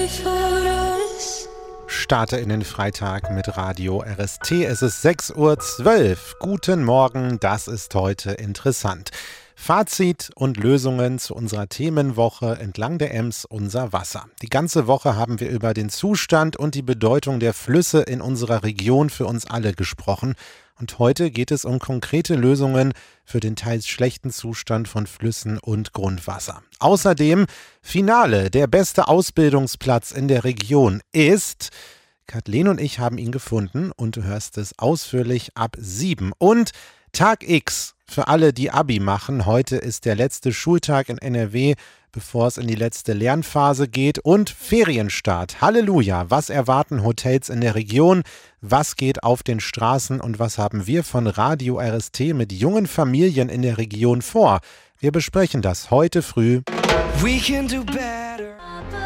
Starte in den Freitag mit Radio RST. Es ist 6:12 Uhr. Guten Morgen, das ist heute interessant. Fazit und Lösungen zu unserer Themenwoche entlang der Ems, unser Wasser. Die ganze Woche haben wir über den Zustand und die Bedeutung der Flüsse in unserer Region für uns alle gesprochen. Und heute geht es um konkrete Lösungen für den teils schlechten Zustand von Flüssen und Grundwasser. Außerdem Finale, der beste Ausbildungsplatz in der Region ist... Kathleen und ich haben ihn gefunden und du hörst es ausführlich ab 7. Und Tag X für alle, die Abi machen. Heute ist der letzte Schultag in NRW, bevor es in die letzte Lernphase geht. Und Ferienstart. Halleluja. Was erwarten Hotels in der Region? Was geht auf den Straßen? Und was haben wir von Radio RST mit jungen Familien in der Region vor? Wir besprechen das heute früh. We can do better.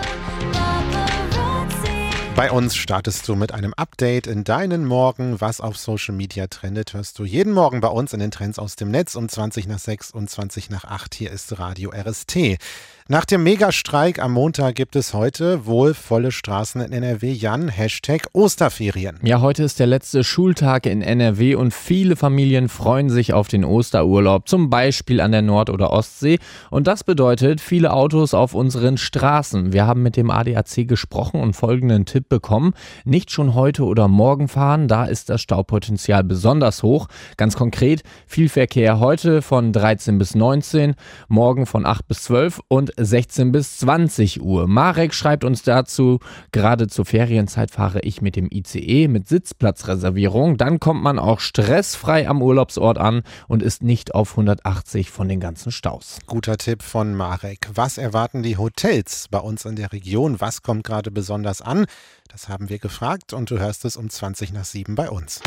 Bei uns startest du mit einem Update in deinen Morgen. Was auf Social Media trendet, hörst du jeden Morgen bei uns in den Trends aus dem Netz um 6:20 und 7:20. Hier ist Radio RST. Nach dem Megastreik am Montag gibt es heute wohl volle Straßen in NRW. Jan, Hashtag Osterferien. Ja, heute ist der letzte Schultag in NRW und viele Familien freuen sich auf den Osterurlaub, zum Beispiel an der Nord- oder Ostsee. Und das bedeutet viele Autos auf unseren Straßen. Wir haben mit dem ADAC gesprochen und folgenden Tipp bekommen. Nicht schon heute oder morgen fahren, da ist das Staupotenzial besonders hoch. Ganz konkret, viel Verkehr heute von 13 bis 19, morgen von 8 bis 12 und 16 bis 20 Uhr. Marek schreibt uns dazu, gerade zur Ferienzeit fahre ich mit dem ICE mit Sitzplatzreservierung. Dann kommt man auch stressfrei am Urlaubsort an und ist nicht auf 180 von den ganzen Staus. Guter Tipp von Marek. Was erwarten die Hotels bei uns in der Region? Was kommt gerade besonders an? Das haben wir gefragt und du hörst es um 7:20 bei uns.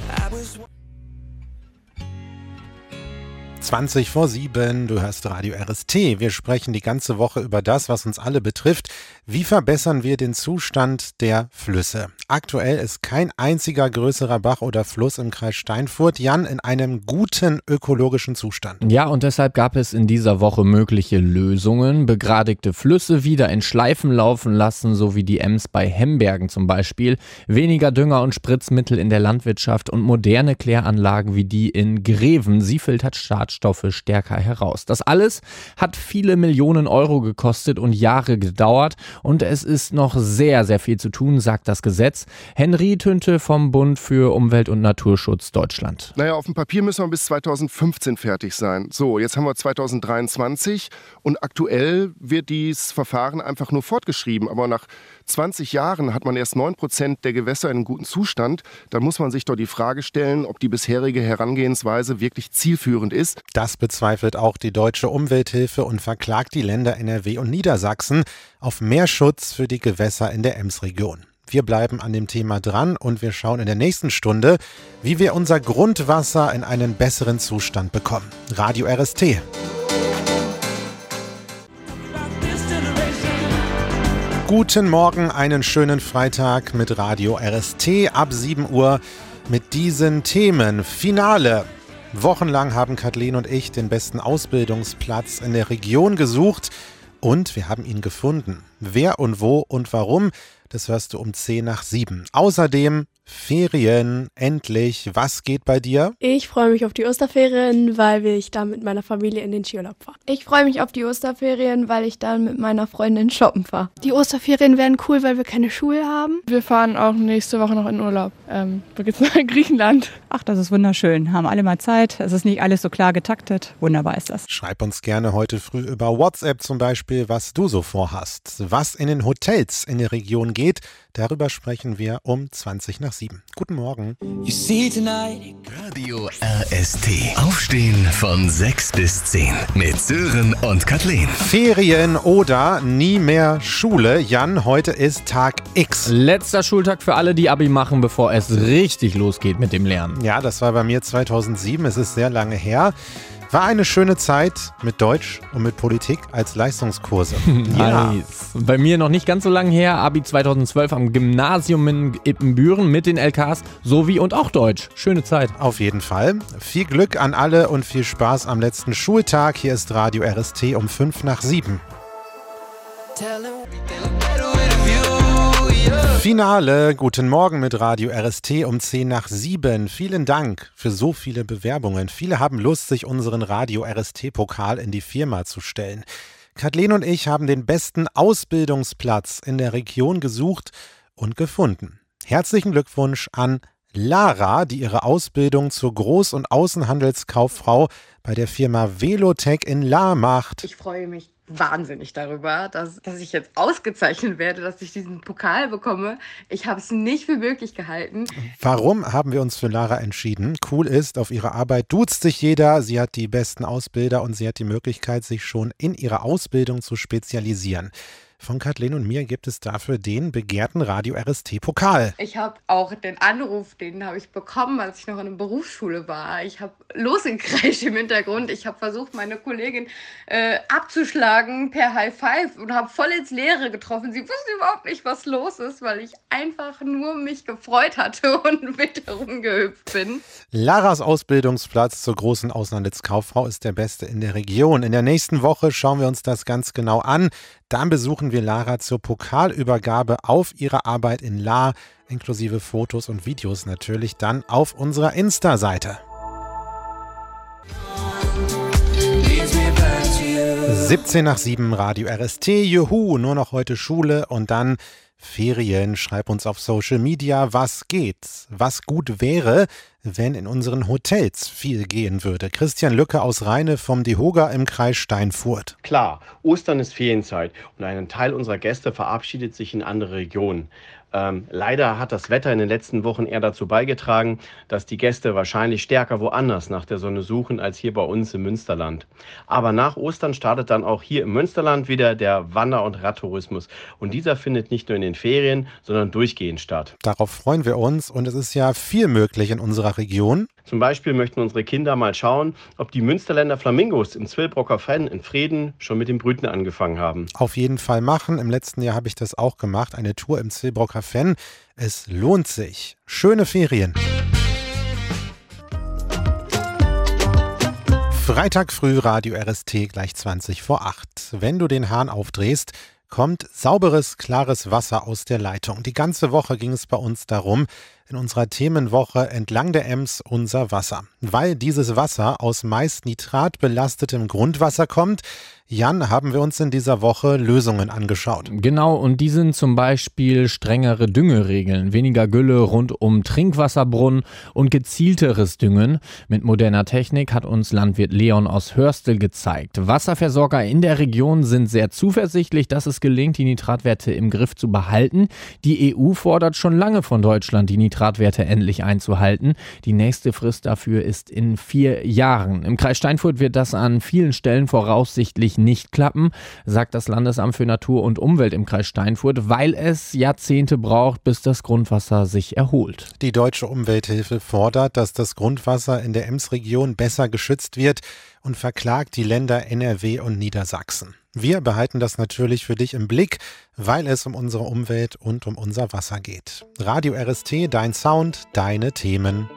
7:20, du hörst Radio RST. Wir sprechen die ganze Woche über das, was uns alle betrifft. Wie verbessern wir den Zustand der Flüsse? Aktuell ist kein einziger größerer Bach oder Fluss im Kreis Steinfurt, Jan, in einem guten ökologischen Zustand. Ja, und deshalb gab es in dieser Woche mögliche Lösungen. Begradigte Flüsse wieder in Schleifen laufen lassen, so wie die Ems bei Hembergen zum Beispiel. Weniger Dünger und Spritzmittel in der Landwirtschaft und moderne Kläranlagen wie die in Greven. Sie filtert Schadstoffe stärker heraus. Das alles hat viele Millionen Euro gekostet und Jahre gedauert. Und es ist noch sehr, sehr viel zu tun, sagt das Gesetz. Henry Tünte vom Bund für Umwelt- und Naturschutz Deutschland. Naja, auf dem Papier müssen wir bis 2015 fertig sein. So, jetzt haben wir 2023 und aktuell wird dieses Verfahren einfach nur fortgeschrieben. Aber nach 20 Jahren hat man erst 9% der Gewässer in einem guten Zustand. Dann muss man sich doch die Frage stellen, ob die bisherige Herangehensweise wirklich zielführend ist. Das bezweifelt auch die Deutsche Umwelthilfe und verklagt die Länder NRW und Niedersachsen auf mehr Schutz für die Gewässer in der Emsregion. Wir bleiben an dem Thema dran und wir schauen in der nächsten Stunde, wie wir unser Grundwasser in einen besseren Zustand bekommen. Radio RST. Guten Morgen, einen schönen Freitag mit Radio RST ab 7 Uhr mit diesen Themen. Finale. Wochenlang haben Kathleen und ich den besten Ausbildungsplatz in der Region gesucht und wir haben ihn gefunden. Wer und wo und warum, das hörst du um 7:10. Außerdem Ferien, endlich. Was geht bei dir? Ich freue mich auf die Osterferien, weil ich dann mit meiner Familie in den Skiurlaub fahre. Ich freue mich auf die Osterferien, weil ich dann mit meiner Freundin shoppen fahre. Die Osterferien werden cool, weil wir keine Schule haben. Wir fahren auch nächste Woche noch in Urlaub. Wo geht's nach Griechenland? Ach, das ist wunderschön. Haben alle mal Zeit. Es ist nicht alles so klar getaktet. Wunderbar ist das. Schreib uns gerne heute früh über WhatsApp zum Beispiel, was du so vorhast. Was in den Hotels in der Region geht, darüber sprechen wir um 7:20. Guten Morgen. Radio RST. Aufstehen von 6 bis 10 mit Sören und Kathleen. Ferien oder nie mehr Schule. Jan, heute ist Tag X. Letzter Schultag für alle, die Abi machen, bevor es richtig losgeht mit dem Lernen. Ja, das war bei mir 2007. Es ist sehr lange her. War eine schöne Zeit mit Deutsch und mit Politik als Leistungskurse. Ja. Nice. Bei mir noch nicht ganz so lange her, Abi 2012 am Gymnasium in Ippenbüren mit den LKs sowie und auch Deutsch. Schöne Zeit. Auf jeden Fall. Viel Glück an alle und viel Spaß am letzten Schultag. Hier ist Radio RST um 7:05. Finale, guten Morgen mit Radio RST um 6:10. Vielen Dank für so viele Bewerbungen. Viele haben Lust, sich unseren Radio RST-Pokal in die Firma zu stellen. Kathleen und ich haben den besten Ausbildungsplatz in der Region gesucht und gefunden. Herzlichen Glückwunsch an Lara, die ihre Ausbildung zur Groß- und Außenhandelskauffrau bei der Firma Velotech in Lahr macht. Ich freue mich wahnsinnig darüber, dass ich jetzt ausgezeichnet werde, dass ich diesen Pokal bekomme. Ich habe es nicht für möglich gehalten. Warum haben wir uns für Lara entschieden? Cool ist, auf ihre Arbeit duzt sich jeder. Sie hat die besten Ausbilder und sie hat die Möglichkeit, sich schon in ihrer Ausbildung zu spezialisieren. Von Kathleen und mir gibt es dafür den begehrten Radio RST-Pokal. Ich habe auch den Anruf, den habe ich bekommen, als ich noch in der Berufsschule war. Ich habe losgekreischt im Hintergrund. Ich habe versucht, meine Kollegin abzuschlagen per High Five und habe voll ins Leere getroffen. Sie wusste überhaupt nicht, was los ist, weil ich einfach nur mich gefreut hatte und mit herumgehüpft bin. Laras Ausbildungsplatz zur großen Außenhandelskauffrau ist der beste in der Region. In der nächsten Woche schauen wir uns das ganz genau an. Dann besuchen wir Lara zur Pokalübergabe auf ihre Arbeit in Lahr, inklusive Fotos und Videos natürlich dann auf unserer Insta-Seite. 6:17 Radio RST, juhu, nur noch heute Schule und dann Ferien. Schreib uns auf Social Media, was geht, was gut wäre, wenn in unseren Hotels viel gehen würde. Christian Lücke aus Rheine vom DEHOGA im Kreis Steinfurt. Klar, Ostern ist Ferienzeit und ein Teil unserer Gäste verabschiedet sich in andere Regionen. Leider hat das Wetter in den letzten Wochen eher dazu beigetragen, dass die Gäste wahrscheinlich stärker woanders nach der Sonne suchen als hier bei uns im Münsterland. Aber nach Ostern startet dann auch hier im Münsterland wieder der Wander- und Radtourismus. Und dieser findet nicht nur in den Ferien, sondern durchgehend statt. Darauf freuen wir uns und es ist ja viel möglich in unserer Region. Zum Beispiel möchten unsere Kinder mal schauen, ob die Münsterländer Flamingos im Zwillbrocker Fenn in Frieden schon mit dem Brüten angefangen haben. Auf jeden Fall machen. Im letzten Jahr habe ich das auch gemacht. Eine Tour im Zwillbrocker Fenn. Es lohnt sich. Schöne Ferien. Freitag früh Radio RST gleich 7:20. Wenn du den Hahn aufdrehst, kommt sauberes, klares Wasser aus der Leitung. Die ganze Woche ging es bei uns darum, in unserer Themenwoche entlang der Ems unser Wasser. Weil dieses Wasser aus meist nitratbelastetem Grundwasser kommt, Jan, haben wir uns in dieser Woche Lösungen angeschaut. Genau, und die sind zum Beispiel strengere Düngeregeln, weniger Gülle rund um Trinkwasserbrunnen und gezielteres Düngen. Mit moderner Technik hat uns Landwirt Leon aus Hörstel gezeigt. Wasserversorger in der Region sind sehr zuversichtlich, dass es gelingt, die Nitratwerte im Griff zu behalten. Die EU fordert schon lange von Deutschland, die Nitratwerte endlich einzuhalten. Die nächste Frist dafür ist in 4 Jahren. Im Kreis Steinfurt wird das an vielen Stellen voraussichtlich nicht klappen, sagt das Landesamt für Natur und Umwelt im Kreis Steinfurt, weil es Jahrzehnte braucht, bis das Grundwasser sich erholt. Die Deutsche Umwelthilfe fordert, dass das Grundwasser in der Emsregion besser geschützt wird und verklagt die Länder NRW und Niedersachsen. Wir behalten das natürlich für dich im Blick, weil es um unsere Umwelt und um unser Wasser geht. Radio RST, dein Sound, deine Themen.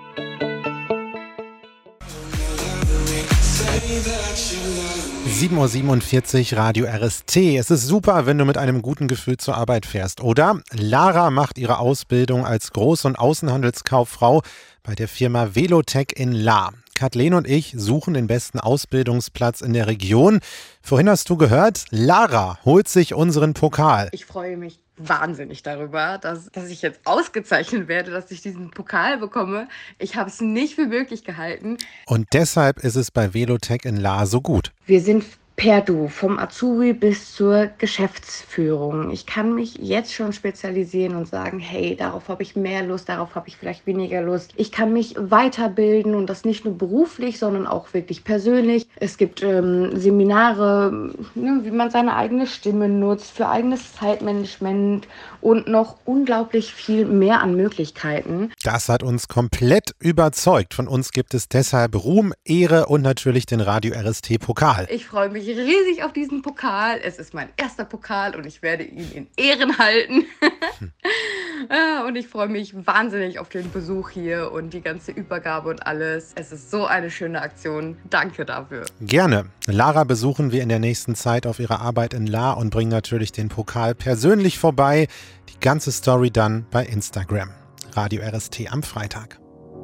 Uhr 7:47 Radio RST. Es ist super, wenn du mit einem guten Gefühl zur Arbeit fährst, oder? Lara macht ihre Ausbildung als Groß- und Außenhandelskauffrau bei der Firma Velotech in Lahr. Kathleen und ich suchen den besten Ausbildungsplatz in der Region. Vorhin hast du gehört, Lara holt sich unseren Pokal. Ich freue mich wahnsinnig darüber, dass ich jetzt ausgezeichnet werde, dass ich diesen Pokal bekomme. Ich habe es nicht für möglich gehalten. Und deshalb ist es bei Velotech in Lahr so gut. Wir sind per Du, vom Azubi bis zur Geschäftsführung. Ich kann mich jetzt schon spezialisieren und sagen, hey, darauf habe ich mehr Lust, darauf habe ich vielleicht weniger Lust. Ich kann mich weiterbilden und das nicht nur beruflich, sondern auch wirklich persönlich. Es gibt Seminare, wie man seine eigene Stimme nutzt, für eigenes Zeitmanagement und noch unglaublich viel mehr an Möglichkeiten. Das hat uns komplett überzeugt. Von uns gibt es deshalb Ruhm, Ehre und natürlich den Radio RST Pokal. Ich freue mich riesig auf diesen Pokal. Es ist mein erster Pokal und ich werde ihn in Ehren halten. Und ich freue mich wahnsinnig auf den Besuch hier und die ganze Übergabe und alles. Es ist so eine schöne Aktion. Danke dafür. Gerne. Lara besuchen wir in der nächsten Zeit auf ihrer Arbeit in Lahr und bringen natürlich den Pokal persönlich vorbei. Die ganze Story dann bei Instagram. Radio RST am Freitag.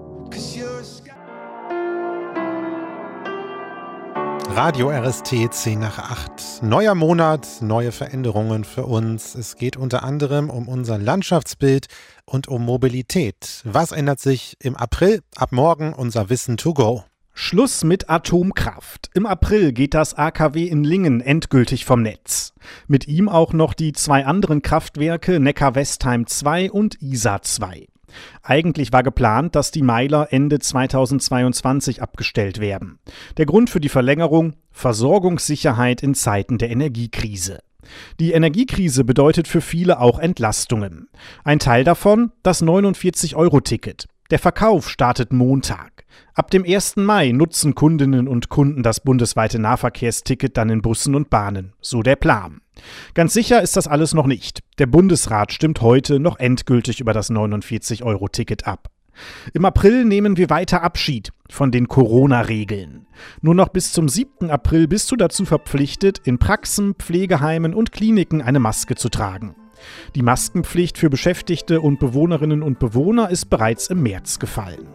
Radio RST 10 nach 8. Neuer Monat, neue Veränderungen für uns. Es geht unter anderem um unser Landschaftsbild und um Mobilität. Was ändert sich im April? Ab morgen unser Wissen to go. Schluss mit Atomkraft. Im April geht das AKW in Lingen endgültig vom Netz. Mit ihm auch noch die 2 anderen Kraftwerke Neckar-Westheim 2 und Isar 2. Eigentlich war geplant, dass die Meiler Ende 2022 abgestellt werden. Der Grund für die Verlängerung: Versorgungssicherheit in Zeiten der Energiekrise. Die Energiekrise bedeutet für viele auch Entlastungen. Ein Teil davon: das 49-Euro-Ticket. Der Verkauf startet Montag. Ab dem 1. Mai nutzen Kundinnen und Kunden das bundesweite Nahverkehrsticket dann in Bussen und Bahnen. So der Plan. Ganz sicher ist das alles noch nicht. Der Bundesrat stimmt heute noch endgültig über das 49-Euro-Ticket ab. Im April nehmen wir weiter Abschied von den Corona-Regeln. Nur noch bis zum 7. April bist du dazu verpflichtet, in Praxen, Pflegeheimen und Kliniken eine Maske zu tragen. Die Maskenpflicht für Beschäftigte und Bewohnerinnen und Bewohner ist bereits im März gefallen.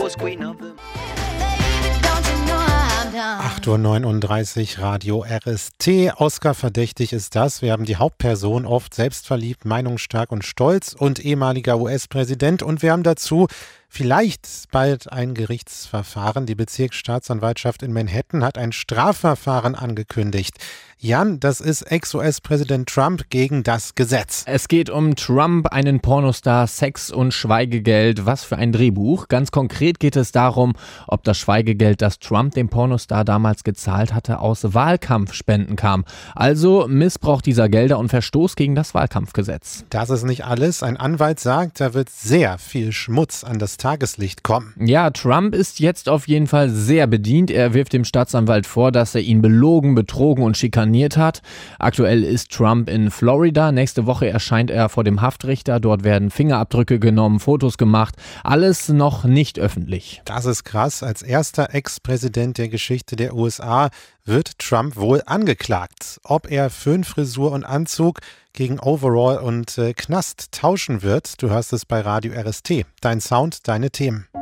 8:39 Uhr, Radio RST. Oscar verdächtig ist das. Wir haben die Hauptperson, oft selbstverliebt, meinungsstark und stolz und ehemaliger US-Präsident. Und wir haben dazu vielleicht bald ein Gerichtsverfahren. Die Bezirksstaatsanwaltschaft in Manhattan hat ein Strafverfahren angekündigt. Jan, das ist Ex-US-Präsident Trump gegen das Gesetz. Es geht um Trump, einen Pornostar, Sex und Schweigegeld. Was für ein Drehbuch. Ganz konkret geht es darum, ob das Schweigegeld, das Trump dem Pornostar damals gezahlt hatte, aus Wahlkampfspenden kam. Also Missbrauch dieser Gelder und Verstoß gegen das Wahlkampfgesetz. Das ist nicht alles. Ein Anwalt sagt, da wird sehr viel Schmutz an das Tageslicht kommen. Ja, Trump ist jetzt auf jeden Fall sehr bedient. Er wirft dem Staatsanwalt vor, dass er ihn belogen, betrogen und schikaniert hat. Aktuell ist Trump in Florida. Nächste Woche erscheint er vor dem Haftrichter. Dort werden Fingerabdrücke genommen, Fotos gemacht. Alles noch nicht öffentlich. Das ist krass. Als erster Ex-Präsident der Geschichte der USA wird Trump wohl angeklagt. Ob er Föhnfrisur und Anzug gegen Overall und Knast tauschen wird, du hörst es bei Radio RST. Dein Sound, deine Themen.